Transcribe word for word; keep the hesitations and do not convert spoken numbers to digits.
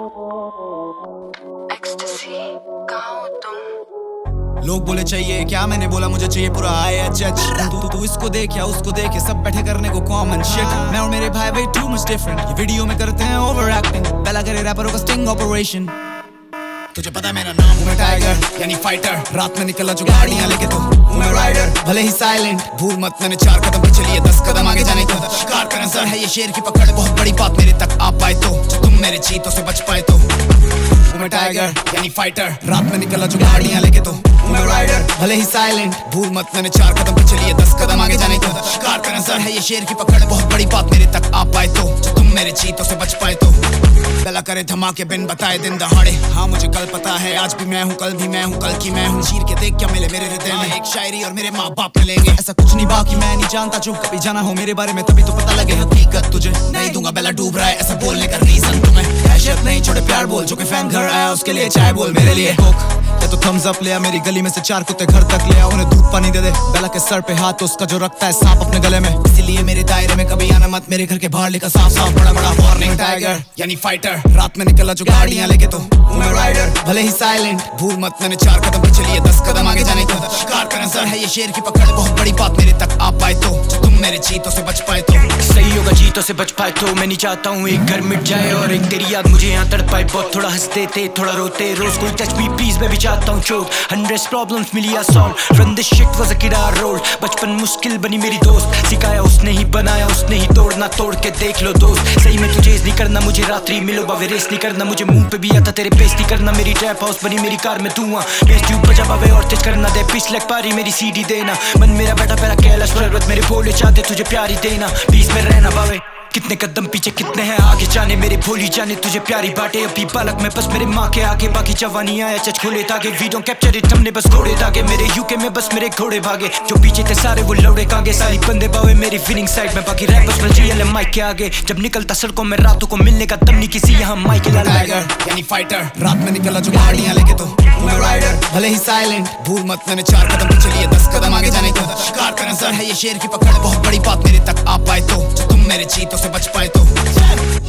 लोग बोले चाहिए क्या, मैंने बोला मुझे चाहिए पूरा आई एच एच। तू तू इसको देख या उसको देख, सब बैठे करने को कॉमन शिट। मैं और मेरे भाई वे टू मच डिफरेंट, ये वीडियो में करते हैं ओवर एक्टिंग, पहला करे रैपरों का स्टिंग ऑपरेशन। तुझे पता है मेरा नाम, हूँ मैं टाइगर यानी फाइटर, रात में निकला जो गाड़ियां लेके तो हूँ मैं राइडर। भले ही साइलेंट, भूल मत मैंने चार कदम पीछे लिए दस कदम आगे जाने को। शिकार का नजर है ये शेर की पकड़, बहुत बड़ी बात मेरे तक आ पाए तो, जो तुम मेरे चीतों से बच पाए तो। हूँ मैं टाइगर यानी फाइटर, रात में निकला जो गाड़ियां लेके तो हूँ मैं राइडर। भले ही साइलेंट, भूल मत मैंने चार कदम पीछे लिए दस कदम आगे जाने को। शिकार का नजर है ये शेर की पकड़, बहुत बड़ी बात मेरे तक आ पाए तो, जो तुम मेरे चीतों से बच पाए तो। गला करे धमाके बिन बताए दिन दहाड़े, हाँ मुझे कल पता है आज भी मैं हूँ, कल भी मैं हूँ, कल की मैं हूँ। चीर के देख क्या मिले मेरे हृदय में, एक शायरी और मेरे माँ बाप मिलेंगे। ऐसा कुछ नहीं बाकी मैं नहीं जानता, जो कभी जाना हो मेरे बारे में तभी तो पता लगे हकीकत तुझे। नहीं दूंगा बेला डूब रहा है ऐसा बोलने का रीजन तुम्हें। दहशत नहीं छोड़े प्यार बोल, जो कि फैन घर आया उसके लिए चाय बोल मेरे लिए कोक। या तो थम्स अप ले आ, मेरी गली में से चार कुत्ते घर तक ले आ, उन्हें दूध पानी दे दे। बेला के सर पे हाथ तो उसका जो रखता है सांप अपने गले में, इसीलिए मेरे दायरे में कभी आना मत, मेरे घर के बाहर लिखा साफ साफ बड़ा बड़ा वार्निंग। टाइगर यानी फाइटर, रात में निकला जो गाड़ियां लेके तो हूँ मैं राइडर। भले ही साइलेंट, भूल मत मैंने चार कदम पीछे लिए दस कदम आगे जाने को। शिकार का नजर है ये शेर की पकड़, बहुत बड़ी बात मेरे तक आ पाए तो, जो तुम मेरे चीतों से बच पाए तो। सही होगा चीतों से बच पाए तो, मैं नहीं चाहता हूँ एक घर मिट जाए और एक तेरी याद मुझे यहाँ तड़पाए। बहुत थोड़ा हंसते थे थोड़ा रोते, रोज कोई टच मी प्लीज, मैं भी चाहता हूँ चोट। हंड्रेड प्रॉब्लम्स मिली आ solve, run this shit was a kid I rolled. बचपन मुश्किल बनी मेरी दोस्त, सिखाया उसने ही बनाया उसने ही, तोड़ना तोड़ के देख लो दोस्त। सही में तुझे नहीं करना मुझे रात्रि मिलो बावे, रेस नहीं करना मुझे मुंह पे भी आता तेरे बेइज्जती करना। मेरी ट्रैप हाउस बनी मेरी कार में धुआं, बेस ट्यूब बजा बावे और तेज करना दे पिछले पारी मेरी सीडी देना। मन मेरा बैठा पैरा कैलाश पर्वत, मेरे भोले चाहते तुझे प्यारी देना, बीच में रहना बावे। कितने कदम पीछे कितने हैं आगे जाने, मेरे भोली जाने तुझे प्यारी बाटे। अभी बालक में बस मेरे माँ के आगे, बाकी जवानी आया चच खोले तागे। वी डोंट कैप्चर इट, हमने बस घोड़े दागे, मेरे यूके में बस मेरे घोड़े भागे। जो पीछे थे सारे वो लौड़े कागे, सारी बंदे बावे मेरी विनिंग साइड में, बाकी रैपर्स में जीएल माइक के आगे। जब निकलता सड़कों में रातों को मिलने का दम नहीं किसी यहाँ माइक लाल। टाइगर यानी फाइटर, रात में निकला जो गाड़ियां लेके तो हूँ मैं राइडर। भले ही साइलेंट, भूल मत मैंने चार कदम पीछे लिए दस कदम आगे जाने को। शिकार का नजर है ये शेर की पकड़, बहुत बड़ी बात मेरे तक आ पाए तो, जो तुम मेरे चीतों से बच पाए तो।